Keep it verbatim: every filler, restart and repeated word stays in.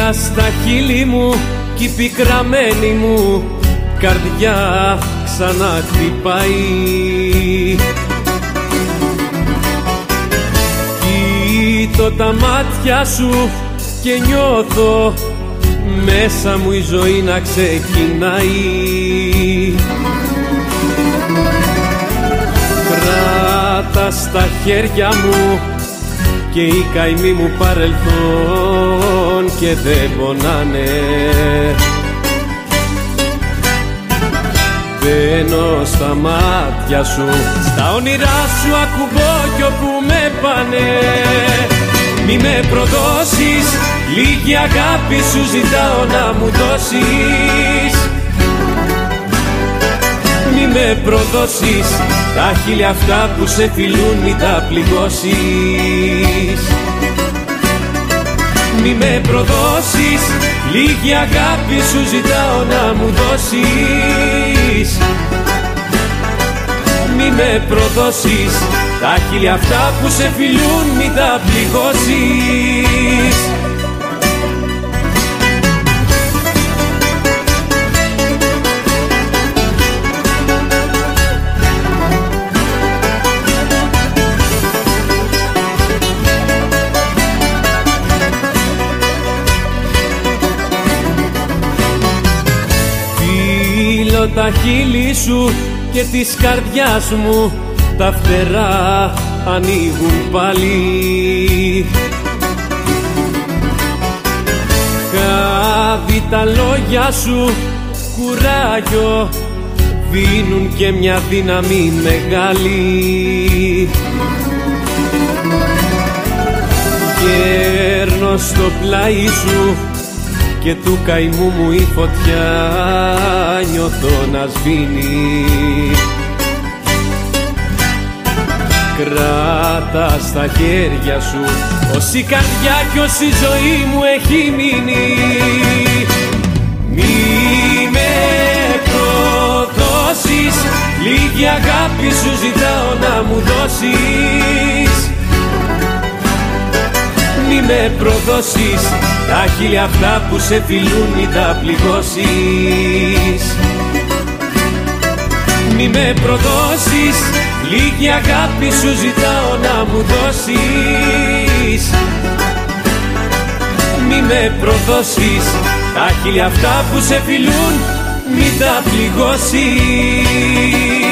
όνειρα στα χείλη μου κι η πικραμένη μου καρδιά ξανά χτυπάει. Κοίτω τα μάτια σου και νιώθω μέσα μου η ζωή να ξεκινάει. Κράτα στα χέρια μου και οι καημοί μου παρελθόν και δεν πονάνε. Μπαίνω στα μάτια σου, στα όνειρά σου ακουμπώ κι όπου με πάνε. Μη με προδώσεις, λίγη αγάπη σου ζητάω να μου δώσεις. Μη με προδώσεις, τα χείλη αυτά που σε φιλούν μη τα πληγώσεις. Μη με προδώσεις, λίγη αγάπη σου ζητάω να μου δώσεις. Μη με προδώσεις, τα χείλη αυτά που σε φιλούν μη τα πληγώσεις. Φίλω τα χείλη σου και της καρδιάς μου τα φτερά ανοίγουν πάλι. Χάδι τα λόγια σου κουράγιο δίνουν και μια δύναμη μεγάλη. Γέρνω στο πλάι σου και του καημού μου η φωτιά νιώθω να σβήνει. Κράτα στα χέρια σου όση καρδιά κι όση ζωή μου έχει μείνει. Μη με προδώσεις, λίγη αγάπη σου ζητάω να μου δώσεις. Μη με προδώσεις, τα χείλη αυτά που σε φιλούν μη τα πληγώσεις. Μη με προδώσεις, λίγη αγάπη σου ζητάω να μου δώσεις. Μη με προδώσεις, τα χείλη αυτά που σε φιλούν μη τα πληγώσεις.